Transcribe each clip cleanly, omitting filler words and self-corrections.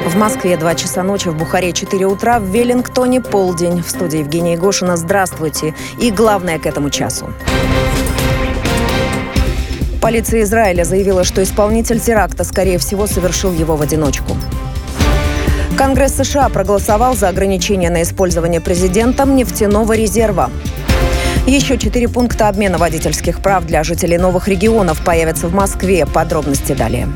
В Москве 2 часа ночи, в Бухаре 4 утра, в Веллингтоне полдень. В студии Евгения Гошина. Здравствуйте. И главное к этому часу. Полиция Израиля заявила, что исполнитель теракта, скорее всего, совершил его в одиночку. Конгресс США проголосовал за ограничение на использование президентом нефтяного резерва. Еще 4 пункта обмена водительских прав для жителей новых регионов появятся в Москве. Подробности далее.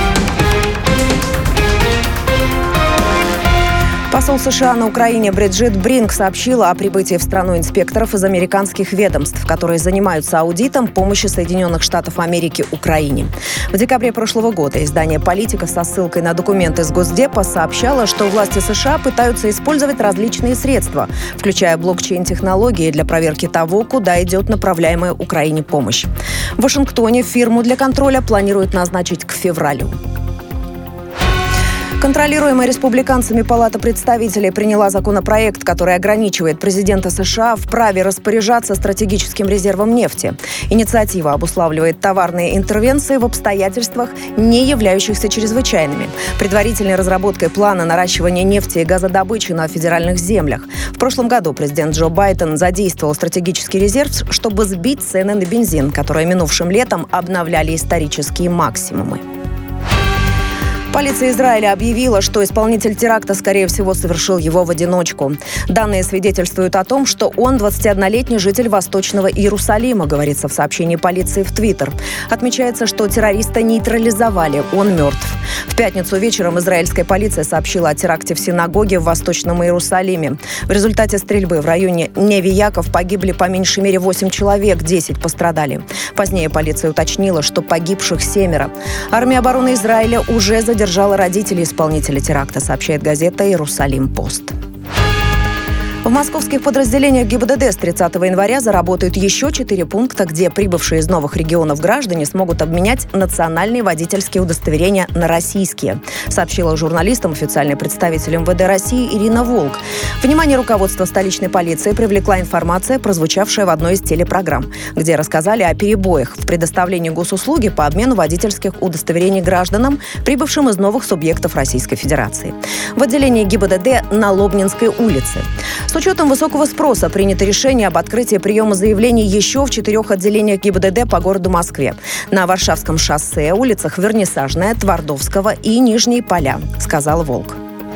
Посол США на Украине Бриджит Бринк сообщила о прибытии в страну инспекторов из американских ведомств, которые занимаются аудитом помощи Соединенных Штатов Америки Украине. В декабре прошлого года издание «Политика» со ссылкой на документы из Госдепа сообщало, что власти США пытаются использовать различные средства, включая блокчейн-технологии для проверки того, куда идет направляемая Украине помощь. В Вашингтоне фирму для контроля планируют назначить к февралю. Контролируемая республиканцами Палата представителей приняла законопроект, который ограничивает президента США в праве распоряжаться стратегическим резервом нефти. Инициатива обуславливает товарные интервенции в обстоятельствах, не являющихся чрезвычайными, предварительной разработкой плана наращивания нефти и газодобычи на федеральных землях. В прошлом году президент Джо Байден задействовал стратегический резерв, чтобы сбить цены на бензин, которые минувшим летом обновляли исторические максимумы. Полиция Израиля объявила, что исполнитель теракта, скорее всего, совершил его в одиночку. Данные свидетельствуют о том, что он 21-летний житель Восточного Иерусалима, говорится в сообщении полиции в Твиттер. Отмечается, что террориста нейтрализовали, он мертв. В пятницу вечером израильская полиция сообщила о теракте в синагоге в Восточном Иерусалиме. В результате стрельбы в районе Неви-Яков погибли по меньшей мере 8 человек, 10 пострадали. Позднее полиция уточнила, что погибших 7. Армия обороны Израиля уже задержала родителей исполнителя теракта, сообщает газета «Иерусалим-Пост». В московских подразделениях ГИБДД с 30 января заработают еще 4 пункта, где прибывшие из новых регионов граждане смогут обменять национальные водительские удостоверения на российские, сообщила журналистам официальный представитель МВД России Ирина Волк. Внимание руководства столичной полиции привлекла информация, прозвучавшая в одной из телепрограмм, где рассказали о перебоях в предоставлении госуслуги по обмену водительских удостоверений гражданам, прибывшим из новых субъектов Российской Федерации. В отделении ГИБДД на Лобнинской улице. С учетом высокого спроса принято решение об открытии приема заявлений еще в 4 отделениях ГИБДД по городу Москве. На Варшавском шоссе, улицах Вернисажная, Твардовского и Нижние Поля, сказал Волк.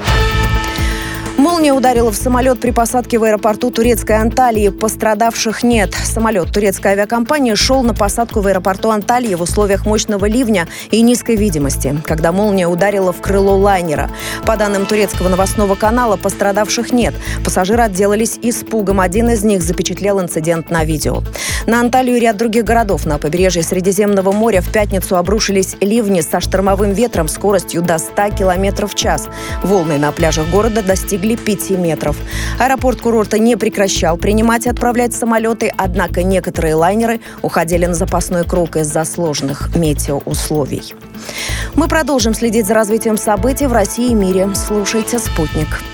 Молния ударила в самолет при посадке в аэропорту турецкой Анталии. Пострадавших нет. Самолет турецкой авиакомпании шел на посадку в аэропорту Анталии в условиях мощного ливня и низкой видимости, когда молния ударила в крыло лайнера. По данным турецкого новостного канала, пострадавших нет. Пассажиры отделались испугом. Один из них запечатлел инцидент на видео. На Анталию и ряд других городов на побережье Средиземного моря в пятницу обрушились ливни со штормовым ветром скоростью до 100 км в час. Волны на пляжах города достигли 5 метров. Аэропорт курорта не прекращал принимать и отправлять самолеты, однако некоторые лайнеры уходили на запасной круг из-за сложных метеоусловий. Мы продолжим следить за развитием событий в России и мире. Слушайте «Спутник».